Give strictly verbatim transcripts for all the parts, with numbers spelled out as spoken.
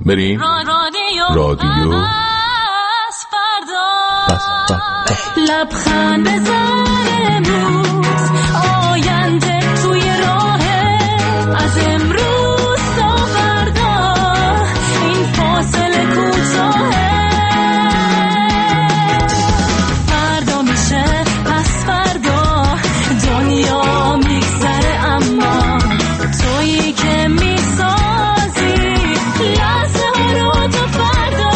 بریم رادیو لبخند بزن امروز، آینده توی راهه، از امروز تا فردا این فاصله کوتاهه، فردا میشه پس فردا دنیا میگذره، اما تویی که میسازی لحظه ها رو تا فردا.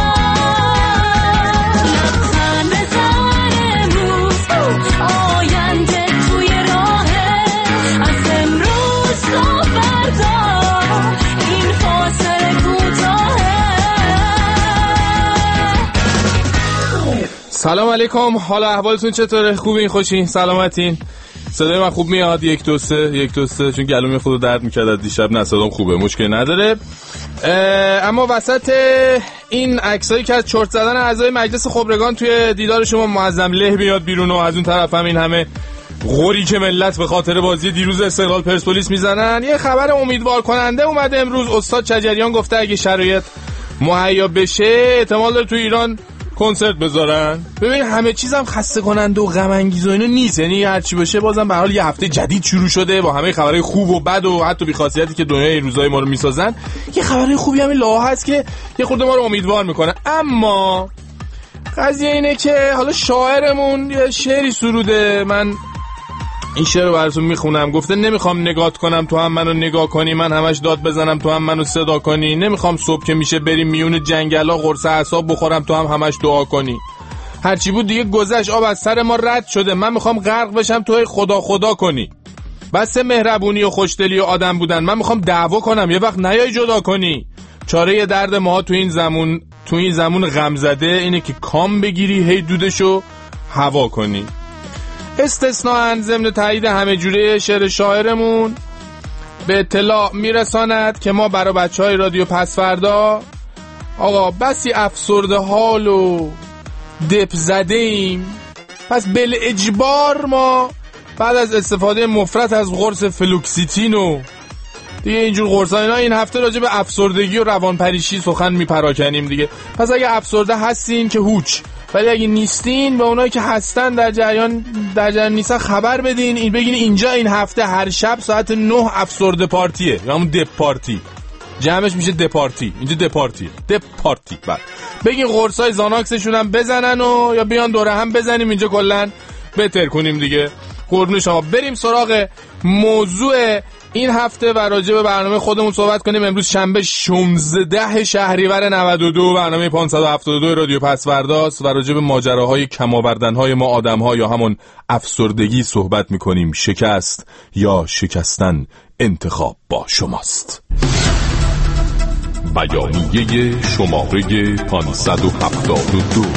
لبخند بزن امروز، آینده توی راهه، از امروز تا فردا این فاصله کوتاهه. سلام علیکم، حالا احوالتون چطوره؟ خوبین؟ خوشین؟ سلامتین؟ صدای من خوب میاد؟ یک دو سه یک دو سه چون گلوم خودو درد میکرد از دیشب. نه صدام خوبه، مشکل نداره. اما وسط این عکسایی که از چرت زدن اعضای مجلس خبرگان توی دیدار شما معظم له میاد بیرون و از اون طرف هم این همه غوری که ملت به خاطر بازی دیروز استقلال پرسپولیس میزنن، یه خبر امیدوار کننده اومده امروز. استاد چجریان گفته اگه شرایط مهیا بشه احتمال داره توی ایران کنسرت بذارن. ببین همه چیزم خسته کننده و غم انگیز و اینو نیست، یعنی هر چی باشه بازم به هر حال یه هفته جدید شروع شده با همه خبرهای خوب و بد و حتی بی خاصیتی که دنیای این روزای ما رو میسازن. یه خبرهای خوبی هم لاه هست که یه خورده ما رو امیدوار میکنه. اما قضیه اینه که حالا شاعرمون یه شعری سروده، من این شعر رو براتون میخونم. گفته نمیخوام نگات کنم تو هم منو نگاه کنی، من همش داد بزنم تو هم منو صدا کنی، نمیخوام صبح که میشه بریم میون جنگلا قرص اعصاب بخورم تو هم همش دعا کنی. هرچی بود دیگه گذشت، آب از سر ما رد شده، من میخوام غرق بشم توی خدا خدا کنی. بس مهربونی و خوشدلی و آدم بودن، من میخوام دعوا کنم یه وقت نیای جدا کنی. چاره درد ما تو این زمون تو این زمون غم زده اینه که کام بگیری هی دودشو هوا کنی. استثناءً ضمن تایید همه جوره شعر شاعرمون به اطلاع میرساند که ما برای بچهای رادیو پسفردا آقا بسی افسرده حال و دپ زده ایم، پس بل اجبار ما بعد از استفاده مفرط از قرص فلوکسیتین و دیگه اینجور قرصا اینا این هفته راجع به افسردگی و روانپریشی سخن میپراکنیم دیگه. پس اگه افسرده هستین که هوچ، ولی اگه نیستین به اونایی که هستن در جریان در جریان نیستن خبر بدین، این بگین اینجا این هفته هر شب ساعت نه افسرده پارتیه یا همون دپ پارتی، جمعش میشه دپارتی، اینجا دپارتی دپ پارتی. بعد بگین قرصای زاناکسشون هم بزنن و یا بیان دوره هم بزنیم اینجا کلا بهتر کنیم دیگه. قربون شما. بریم سراغ موضوع این هفته و راجع به برنامه خودمون صحبت کنیم. امروز شنبه شانزده شهریور نود و دو، برنامه پانصد و هفتاد و دو رادیو پسورداست و راجع به ماجراهای کم آوردن‌های ما آدم‌ها یا همون افسردگی صحبت می‌کنیم. شکست یا شکستن انتخاب با شماست. بیانیه شماره پانصد و هفتاد و دو.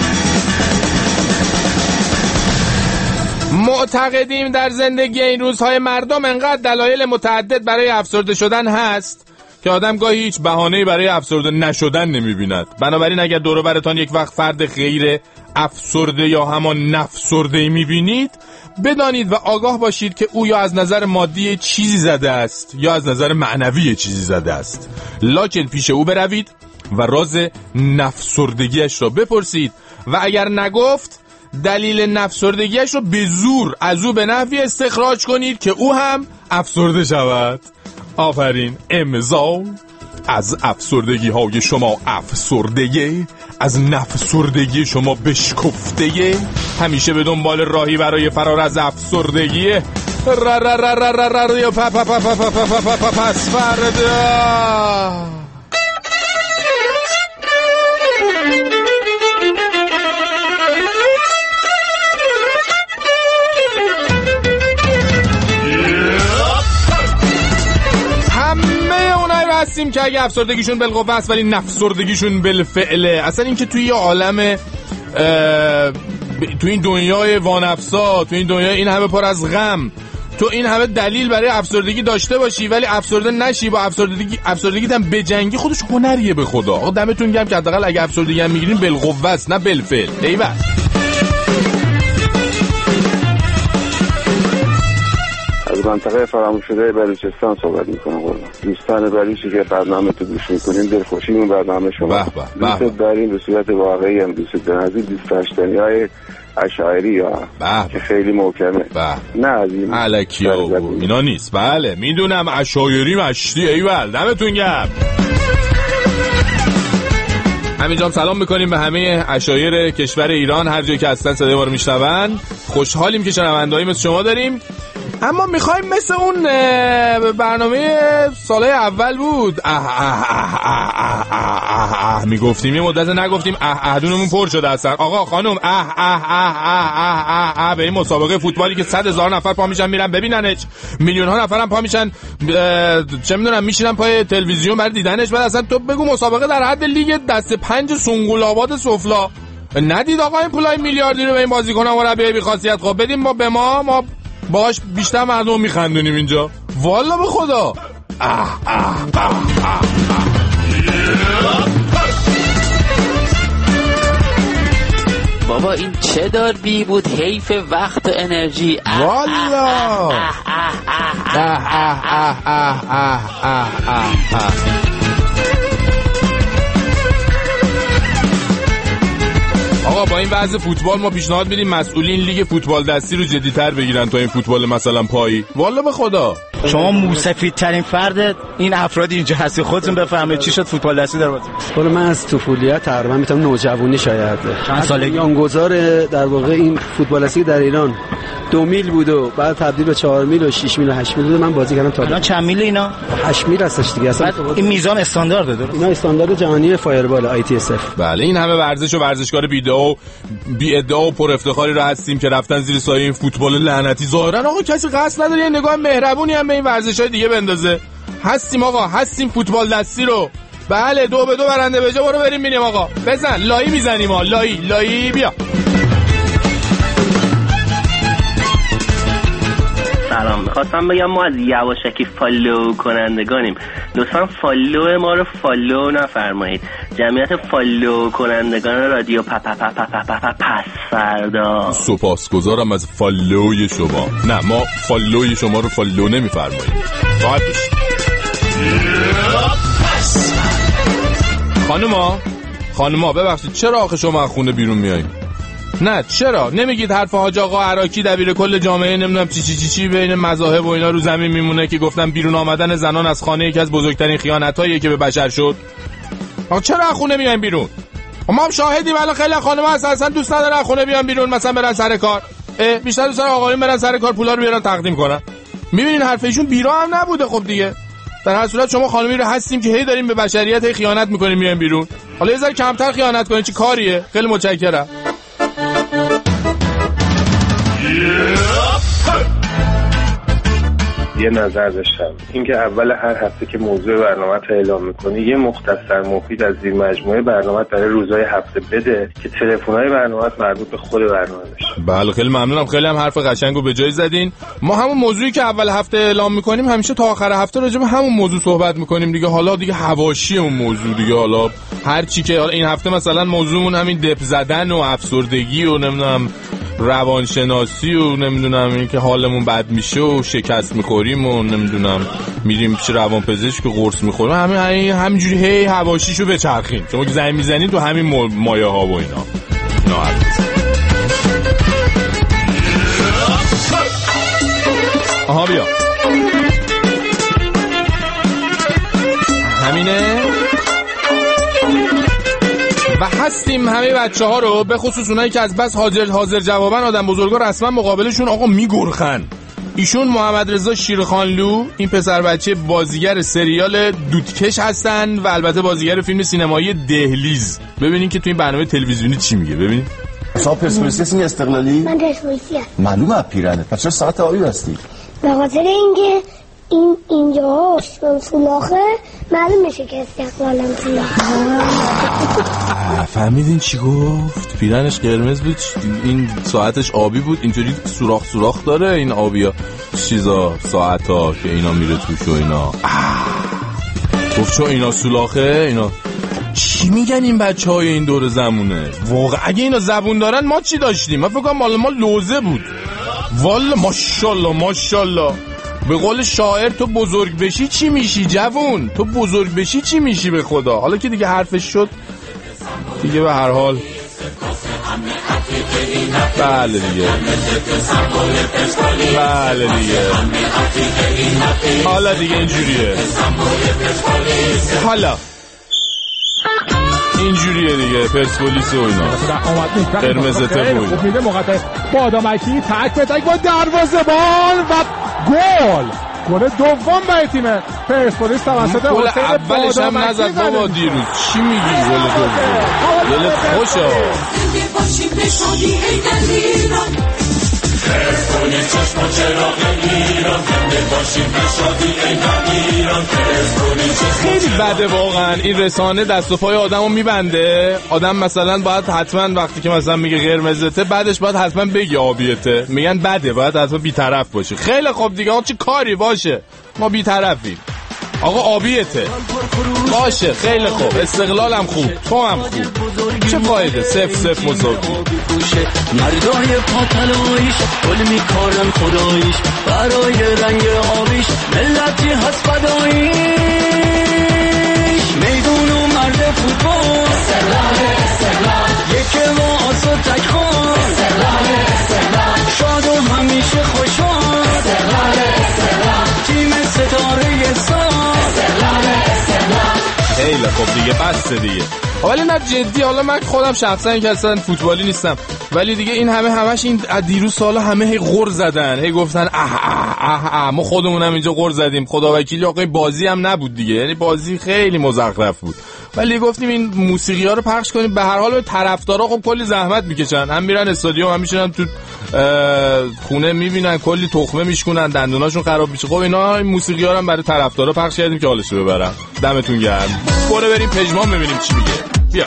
معتقدیم در زندگی این روزهای مردم انقدر دلایل متعدد برای افسرده شدن هست که آدم گاهی هیچ بهانه‌ای برای افسرده نشدن نمی‌بیند. بنابراین اگر دور و برتان یک وقت فرد غیر افسرده یا همان نفسرده‌ای می‌بینید، بدانید و آگاه باشید که او یا از نظر مادی چیزی زده است یا از نظر معنوی چیزی زده است. لکن پیش او بروید و راز نفسردگیش را بپرسید و اگر نگفت دلیل نفسردگیش رو به زور از او به نحوی استخراج کنید که او هم افسرده شود. آفرین. امضا از افسردگی های شما افسردگی، از نفسردگی شما بشکفته، همیشه به دنبال راهی برای فرار از افسردگی. را را را را را را را یا پا پا پا پا پا پا پا پا پس فردا. هستیم که اگه افسردگیشون بالقوه است ولی نفسردگیشون بالفعله. اصلا این که توی یه عالم توی این دنیای وانفسا، توی این دنیای این همه پر از غم، تو این همه دلیل برای افسردگی داشته باشی ولی افسرده نشی، با افسردگی افسردگیت هم بجنگی، خودش هنریه به خدا. آقا دمتون گرم که حداقل اگه افسردگی هم میگیرین بالقوه است نه بالفعل. ایول. از منطقه فراموش شده بلوچستان صحبت میکنم. دوستان بلوچی که برنامه تو گوش میکنین دلخوشی اون برنامه شما. دوست داریم به صورت واقعی هم دوست داریم از این دوست داشتنی های اشاعری ها که خیلی محکمه. نه از این علکی اینا نیست. بله میدونم اشاعری مشتی. ایول دمتون گرم. همینجا سلام میکنیم به همه اشایر کشور ایران، هر جایی که هستن صدای ما رو میشنون. خوشحالیم که شنوندهایی مثل شما داریم. اما میخوایم مثل اون برنامه سالهای اول بود اه اه اه اه اه اه اه میگفتیم یه مدت نگفتیم اه اه دونمون پر شده هستن. آقا خانم اه اه اه اه اه اه اه به این مسابقه فوتبالی که صد هزار نفر پا میشن میرن ببیننش، میلیون ها نفرم پا میشن چه میدونم میشینن پای تلویزیون برای دیدنش. بعد اصلا تو بگو مسابقه در حد لیگ دست پنج سنگول‌آباد سفلا ندید آقا این پولای میلیاردی رو به این بازیکن‌ها مربی بی خاصیت خب بدیم ما به ما ما باش بیشتر مردم میخندونیم اینجا. والا به خدا اه اه اه اه اه. بابا این چه داربی بود، حیف وقت و انرژی. والا اه اه اه اه اه اه اه. آقا با این وضع فوتبال ما پیشنهاد میدیم مسئولین لیگ فوتبال دستی رو جدی‌تر بگیرن تا این فوتبال مثلا پایی. والا به خدا شما موسفیدترین فرد این افراد اینجا هستی، خودتون بفرمایید چی شد فوتبال دستی در بازی؟ والا من از طفولیت تقریبا میتونم نوجوانی شاید چند سالگی بنیانگذار در واقع این فوتبال دستی در ایران دو میل بود و بعد تبدیل به چهار میل و شش میل و هشت میل بود. من بازی کردم تا الان چند میل اینا؟ هشت میل هستش دیگه. اصلا این میزان استاندارده درست؟ اینا استاندارد جهانی فایربال آی تی اس اف. بله این همه ورزش و ورزشکار بی ادعا بی ادعا و پر افتخاری رو هستیم که رفتن زیر سایه این فوتبال لعنتی. ظاهرا آقا کسی قصد نداره یه نگاه مهربونی هم به این ورزش‌های دیگه بندازه. هستیم آقا هستیم فوتبال دستی رو. بله دو به دو برنده به جا. برو بریم ببینیم آقا. بزن لایی میزنیم ها. لایی لایی بیا. سلام، میخواستم بگم ما از یواشکی فالو کنندگانیم. لطفا فالو ما رو فالو نفرمایید. جمعیت فالو کنندگان رادیو پا پا پا پا پا پا پا پس فردا. سپاسگزارم از فالوی شما. نه ما فالوی شما رو فالو نمیفرماییم. راحت بشید. خانوما خانوما ببخشید چرا آخه شما از خونه بیرون میایین؟ نه چرا نمیگید حرف حاج آقا عراکی دبیر کل جامعه نمیدونم چی چی چی چی بین مذاهب و اینا رو زمین میمونه که گفتن بیرون آمدن زنان از خانه یکی از بزرگترین خیانتاییه که به بشر شد. آقا چرا از خونه میایم بیرون؟ ما هم شاهدیم الان خیلی خانم‌ها اصلا دوست ندارن از خونه بیان بیرون، مثلا برن سر کار. بیشتر دوست دارن آقایون برن سر کار پولا رو بیارن تقدیم کنن. میبینین حرف ایشون بیرا هم نبوده. خب دیگه در هر صورت شما خانمی رو هستیم که هی داریم به بشریت هی خیانت میکنیم میایم بیرون. حالا یه ذره کمتر خیانت کنین چی کاریه؟ خیلی متشکرم. یه نظر داشتم اینکه اول هر هفته که موضوع برنامه رو اعلام میکنی یه مختصر مفید از زیر مجموعه برنامه برای روزهای هفته بده که تلفن‌های برنامه مربوط به خود برنامه بشه. بله خیلی ممنونم. خیلی هم حرف قشنگو به جای زدین. ما همون موضوعی که اول هفته اعلام میکنیم همیشه تا آخر هفته راجع به همون موضوع صحبت میکنیم دیگه. حالا دیگه حواشی اون موضوع دیگه، حالا هر چی که حالا این هفته مثلا موضوعمون همین دپ زدن و افسردگی و نمیدونم روانشناسی و نمیدونم این که حالمون بد میشه و شکست میخوریم و نمیدونم میریم پیش روانپزشک و قرص میخوریم، همین همین همینجوری هی حواشیشو بچرخیم. شما که زنگ میزنید تو همین مایه ها و اینا اینا آها بیا همینه. و هستیم همه بچه ها رو به خصوص اونایی که از بس حاضر حاضر جوابن آدم بزرگا رسما مقابلشون آقا میگرخن. ایشون محمد رضا شیرخانلو، این پسر بچه بازیگر سریال دودکش هستن و البته بازیگر فیلم سینمایی دهلیز. ببینین که تو این برنامه تلویزیونی چی میگه. ببین شما پرسپولیسی هستی استقلالی؟ من پرسپولیسی ام. معلومه از پیرنه. پس چرا ساعت آبی بستی؟ به خاطر اینکه این اینجا سولاخه معلوم میشه که استقلالم سولاخه. فهمیدین چی گفت؟ پیرنش قرمز بود، این ساعتش آبی بود، اینجوری سوراخ سوراخ داره این آبیا چیزا ساعتا که اینا میره توش و اینا. گفت چون اینا سولاخه اینا. چی میگن این بچه های این دور زمونه؟ واقعا اگه اینا زبون دارن ما چی داشتیم؟ من فکر کنم مال ما لوزه بود. والا ماشاءالله ماشاءالله. به قول شاعر تو بزرگ بشی چی میشی جوون؟ تو بزرگ بشی چی میشی به خدا؟ حالا که دیگه حرفش شد دیگه به هر حال بله دیگه بله دیگه حالا دیگه اینجوریه حالا اینجوریه دیگه پرسپولیس و اینا قرمزته بود میده مقطع با آدمکی تک به تک با دروازه‌بان و گل گل دوم برای تیم پرسپولیس توسط گل اولش هم نزد بابا دیروز چی میگی گل دوم گل خوشه پرسپولیس چشم و چراغ ایران زنده باشیم بشادی ایران پرسپولیس خیلی بده واقعا این رسانه دست و پای آدمو میبنده آدم مثلا باید حتما وقتی که مثلا میگه قرمزته بعدش باید حتما بگی آبیته میگن بده باید حتما بی‌طرف باشه خیلی خوب دیگه آقا چه کاری باشه ما بی‌طرفیم آقا آبیته باشه خیلی خوب استقلالم خوب تو هم خوب چه فایده سف سف مساوی مردای پاتلایش گل میکنن خدایش برای رنگ آبیش ملتی هست فدایش میدون و مرد فوتبال استقلال استقلال یک ما آسو تک خان استقلال استقلال شاد و همیشه خوشحال استقلال استقلال تیم ستاره سال استقلال استقلال خیلی خوب دیگه بس دیگه ولی نه جدی حالا من خودم شخصا که اصلا فوتبالی نیستم ولی دیگه این همه همش این دیروز سالا همه هی غر زدن هی گفتن اه اه اه اه ما خودمونم اینجا غر زدیم خدا وکیلی آقای بازی هم نبود دیگه یعنی بازی خیلی مزخرف بود ولی گفتیم این موسیقی ها رو پخش کنیم به هر حال به طرفدارا خب کلی زحمت میکشن هم میرن استادیوم هم میشینن تو خونه میبینن کلی تخمه میشکنن دندوناشون خراب میشه خب اینا این موسیقی ها رو هم برای طرفدارا پخش کردیم که حالشو ببرن دمتون گرم برو بریم پژمان ببینیم چی میگه بیا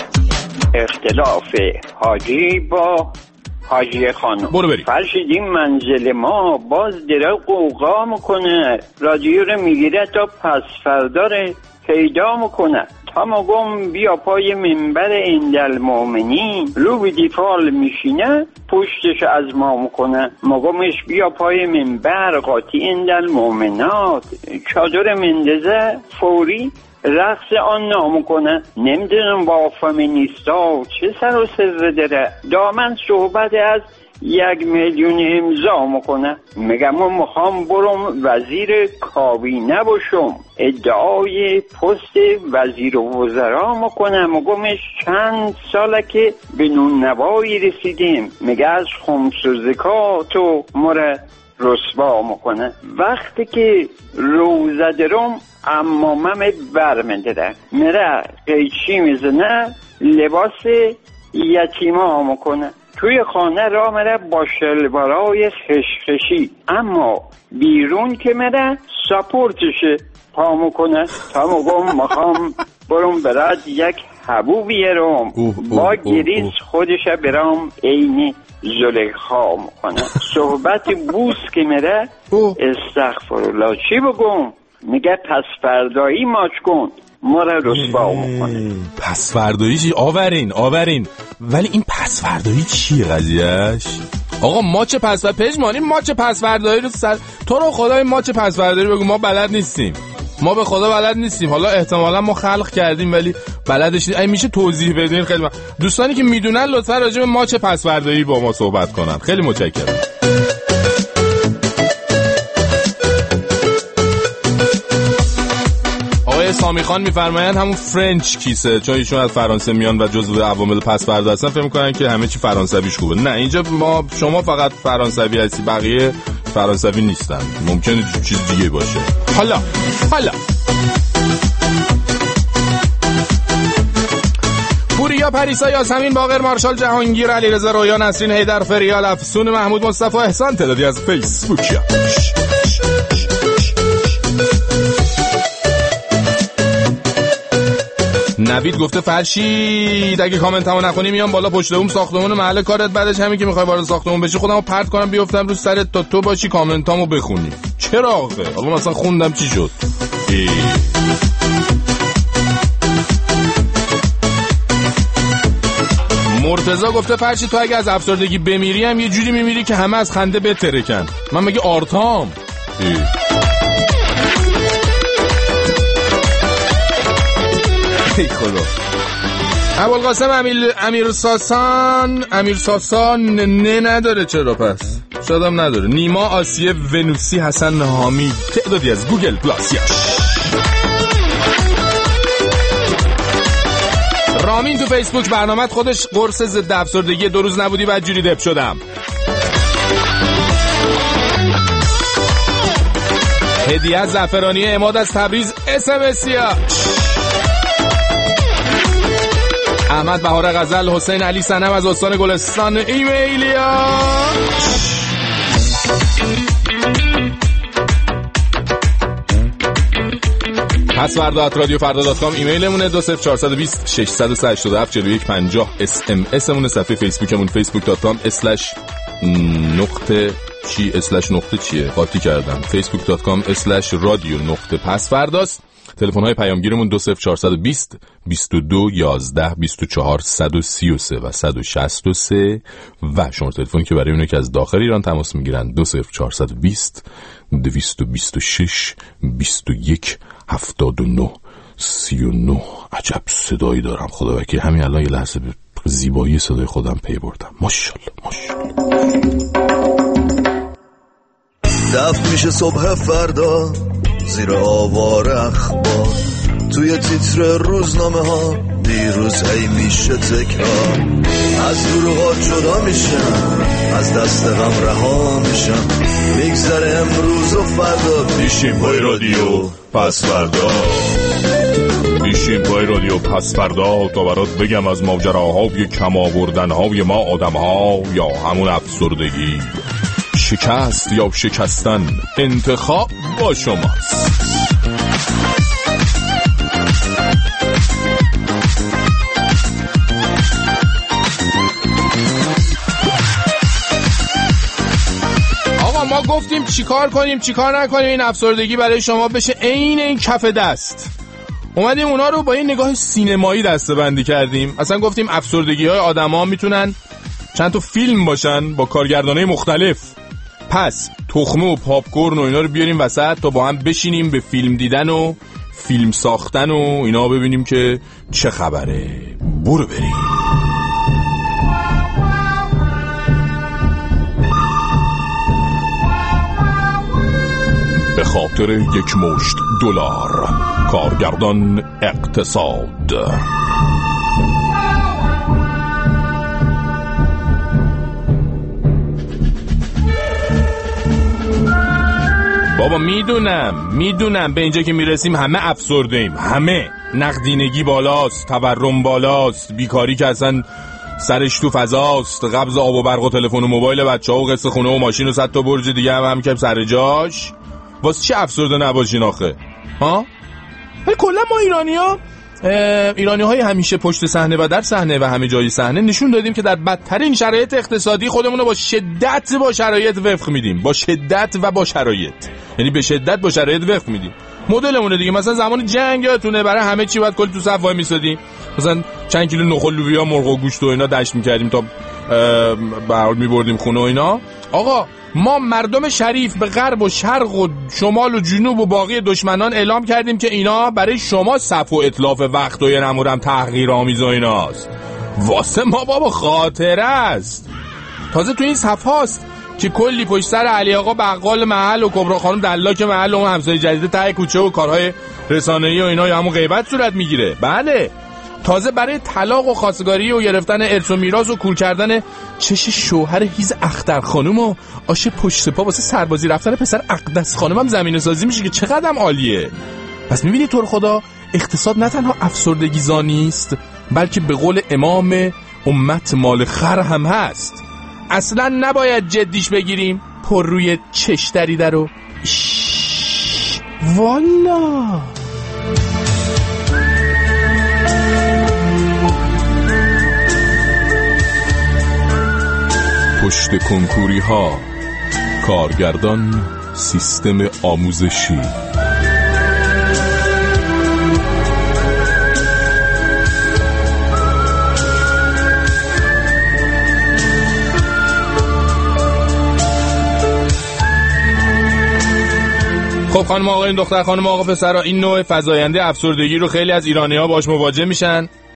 اختلاف حاجی با حاجی خانم برو بریم فرشیدیم منزل ما باز دره قوقا میکنه رادیو رو میگیره تا پس فرداره پیدا میکنه تا مگم بیا پای منبر اندل مومنین رو به دیفال میشینه پشتش از ما میکنه مگمش بیا پای منبر قاطی اندل مومنات چادر مندزه فوری رقص آن نامو کنه نمیدونم با فمینیستا چه سر و سر داره دامن صحبت از یک میلیون امضا میکنه میگم و میخوام برم وزیر کابینه باشم ادعای پست وزیر وزرا میکنم میگمش چند ساله که به نون نوایی رسیدیم میگه از خمس و زکات و مره رسوا میکنه وقتی که روزه درم امامم برمنده میره قیچی میزنه لباس یتیما میکنه توی خانه را میره با شلوارای خشخشی اما بیرون که میره ساپورتشه پا میکنه تا مگم مخوام برم برد یک حبو بیارم با گریز خودش برام عین زلیخا میکنه صحبت بوس که میره استغفرالله چی بگم میگه پس فردایی ماچ کن ما را رسوا میکنه پس فردایی چی؟ آورین آورین ولی این پس فردایی چیه قضیهش؟ آقا ماچ پس فردایی پژمانی ماچ پس فردایی رو سر تو رو خدای ماچ پس فردایی بگو ما بلد نیستیم ما به خدا بلد نیستیم حالا احتمالا ما خلق کردیم ولی بلدش نیستیم میشه توضیح بدین خیلی من. دوستانی که میدونن لطفا راجع به ماچ پس فردایی با ما صحبت کنن خیلی متشکرم سامی خان میفرمایند همون فرنچ کیسه چون ایشون از فرانسه میان و جزو عوامل پس فردا هستن فکر میکنن که همه چی فرانسویش خوبه نه اینجا ما شما فقط فرانسوی هستی بقیه فرانسوی نیستن ممکنه چیز دیگه باشه حالا حالا پوریا پریسا یاسمین باقر مارشال جهانگیر علیرضا رویا نسرین حیدر فریال افسون محمود مصطفی احسان تعدادی از فیسبوک نوید گفته فرشید اگه کامنت همو نخونی میام بالا پشت بوم ساختمون محل کارت بعدش همین که میخوای وارد ساختمون بشی خودمو پرت کنم بیافتم رو سرت تا تو باشی کامنتامو بخونی چرا آخه حالا مثلا خوندم چی شد ای. مرتضی گفته فرشید تو اگه از افسردگی بمیری هم یه جوری میمیری که همه از خنده بترکن من مگه آرتام ای. ای خدا. ابوالقاسم امیر امیر ساسان امیر ساسان نه نداره. چرا پس؟ شادم نداره. نیما آسیه ونوسی حسن حامید تعدادی از گوگل پلاسیاش. رامین تو فیسبوک برنامه خودش قرص ضد افسردگی دو روز نبودی بعد جوری دپ شدم. هدیه از زعفرانی عماد از تبریز اس ام اسیا. احمد بهار غزل حسین علی صنم از استان گلستان ایمیلیا. پس فردا ات رادیو فردا دات کام ایمیلمونه. دو صفر چهار دو صفر شش هشت هفت چهار یک پنجاه اس ام اسمونه. صفحه فیسبوکمون فیسبوک دات کام اسلش نقطه چی اسلش نقطه چیه قاطی کردم فیسبوک دات کام اسلش رادیو نقطه پس فرداست. تلفن های پیامگیرمون دو صفر چهار دو صفر بیست و دو یازده بیست و چهار صد و سی و سه و صد و شصت و سه و شماره تلفن که برای اونه که از داخل ایران تماس میگیرن دو صفر چهار دو صفر دویست و بیست و شش بیست و یک هفتاد و نه سی و نه. عجب صدایی دارم خدا وکیل. همین الان یه لحظه به زیبایی صدای خودم پی بردم. ماشاءالله ماشاءالله. دفت میشه صبح فردا زیر آوار اخبار توی تیتر روزنامه ها دیروز هی میشه تکرار. از دروغات جدا میشم از دست غم رها میشم میگذره امروز و فردا. بیشیم پای رادیو پس فردا بیشیم پای رادیو پس فردا تا برات بگم از ماجراهای کم آوردنهای ما آدم ها یا همون افسردگی. شکست یا شکستن انتخاب با شماست. آقا ما گفتیم چیکار کنیم چیکار نکنیم این افسردگی برای شما بشه عین این کف دست. اومدیم اونا رو با این نگاه سینمایی دسته‌بندی کردیم. اصلا گفتیم افسردگی های آدم ها میتونن چند تا فیلم باشن با کارگردانای مختلف. پس تخمه و پاپکورن و اینا رو بیاریم وسط تا با هم بشینیم به فیلم دیدن و فیلم ساختن و اینا ببینیم که چه خبره. برو بریم. به خاطر یک مشت دلار کارگردان اقتصاد. بابا میدونم میدونم به اینجا که میرسیم همه افسرده ایم. همه نقدینگی بالاست، تورم بالاست، بیکاری که اصلا سرش تو فضاست، قبض آب و برق و تلفن و موبایل بچه‌ها و قسط خونه و ماشین و صد تا برج دیگه هم هم که سر جاش. واسه چی افسرده نباشین آخه؟ ها؟ ولی کلا ما ایرانی‌ها ایرانی‌های همیشه پشت صحنه و در صحنه و همه جای صحنه نشون دادیم که در بدترین شرایط اقتصادی خودمون رو با شدت با شرایط وفق میدیم. با شدت و با شرایط، یعنی به شدت با شرایط وفق میدیم. مدلمونه دیگه. مثلا زمان جنگ یادتونه برای همه چی باید کلی تو صف وای میسادیم. مثلا چند کیلو نخل لوبیا مرغ و گوشت و اینا دشت میکردیم تا به هر حال میبردیم خونه و اینا. آقا ما مردم شریف به غرب و شرق و شمال و جنوب و باقی دشمنان اعلام کردیم که اینا برای شما صف و اتلاف وقت و یه نمورم تحقیرآمیز و ایناست. واسه ما بابا خاطره است. تازه تو این صف هاست که کلی پشت سر علی آقا بقال محل و کبرا خانم دلاک محل و اون همسایه جدید ته کوچه و کارهای رسانه‌ای و اینا یا همون غیبت صورت میگیره. بله، تازه برای طلاق و خواستگاری و گرفتن ارث و میراث و کور کردن چش شوهر هیز اختر خانم و آش پشت پا واسه سربازی رفتن پسر اقدس خانم هم زمینه سازی میشه که چقدرم عالیه. پس میبینی تو رو خدا اقتصاد نه تنها افسردگی زانی است بلکه به قول امام امت مال خر هم هست. اصلا نباید جدیش بگیریم. پر روی چش دریده رو والا. پشت کنکوری ها کارگردان سیستم آموزشی. خب خب خانم آقایون، دختر خانم آقا پسرا، این نوع فزاینده افسردگی رو خیلی از ایرانی‌ها باهاش مواجه میشن